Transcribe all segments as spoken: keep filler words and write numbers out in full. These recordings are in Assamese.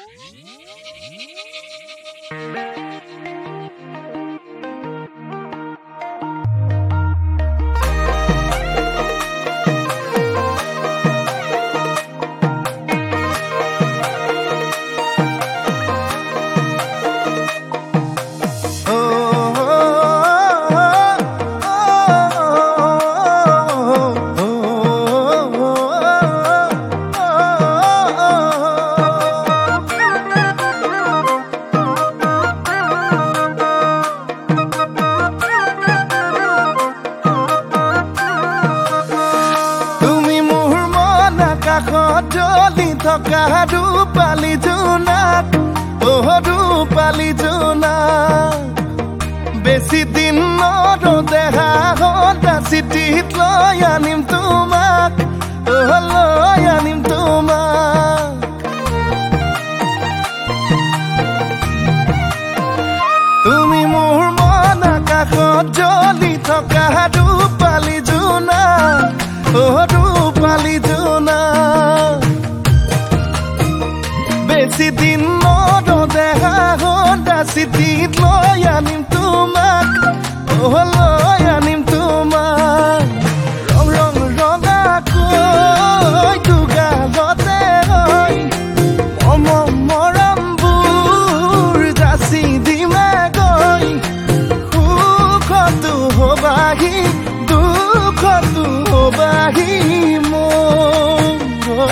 জলি থকা ৰূপালী জোনাক অহ ৰূপালী জোনাক বেছি দিন নৰদেহা হতা চিঠিত লৈ আনিম তোমাক অহ লৈ আনিম তোমাক তুমি মোৰ মন আকাশত জলি থকা ৰূপালী জোনাক অহ ৰূপালী জোনাক বেছি দিন নৰদেহা হতা চিঠিত লৈ আনিম তোমাক অহ লৈ আনিম তোমাক ৰং ৰং ৰঙাকৈ দুগালতে হৈ মৰম মৰমবোৰ যাচি দিমে গৈ সুখতো হবাহি দুখতো হবাহি মোৰ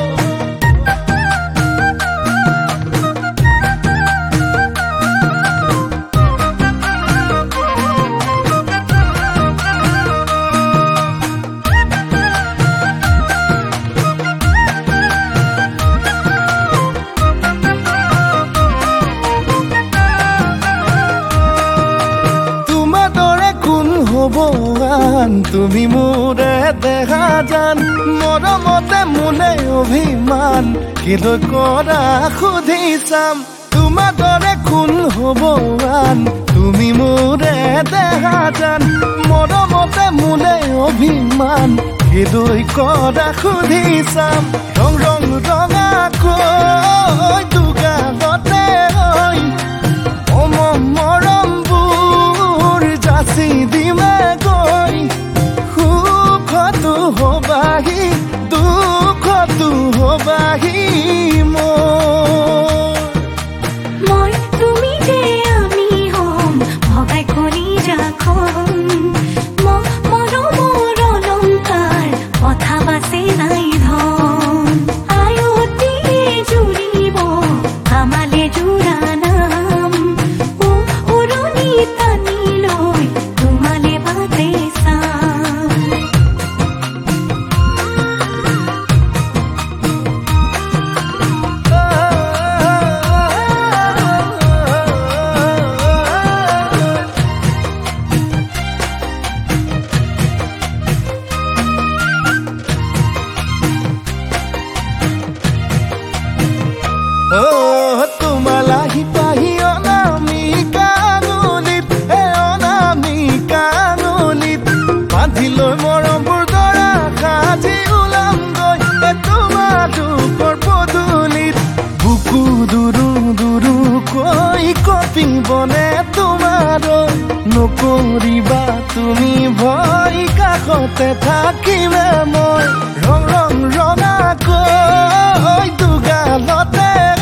তুমি মোৰে দেখা জান মৰমতে মোলে অভিমান কিলৈ কৰা সুধি চাম তোমাৰ দৰে কোন হ'ব আন তুমি মোৰে দেখা জান মৰমতে মোলে অভিমান কিলৈ কৰা সুধি চাম ৰং ৰং ৰঙাকৈ দুগালতে হৈ মৰম মৰমবোৰ যাচি দিমে গৈ সুখতো হবাহি দুখতো হবাহি মোৰ মই তুমি যে আমি হম ভগাই কৰি ৰাখম মৰমৰ অলংকাৰ কথা বাচে নাই ধন আয়তি জুৰিব আমালে জোৰা নাম উৰণি টানি লৈ তোমালে বাটে চাম তোমালাহি পাহি অনামিকা নলীত হে অনামিকা নলীত বান্ধি লৈ মৰমবোৰ দৰা সাজি ওলাম গৈ তোমাৰ দুখৰ পদূলিত বুকু দুৰু দুৰুকৈ কঁপিবনে তোমাৰ নকৰিবা তুমি ভয় কাষতে থাকিমে মই ৰং ৰং ৰঙাকৈ দুগালতে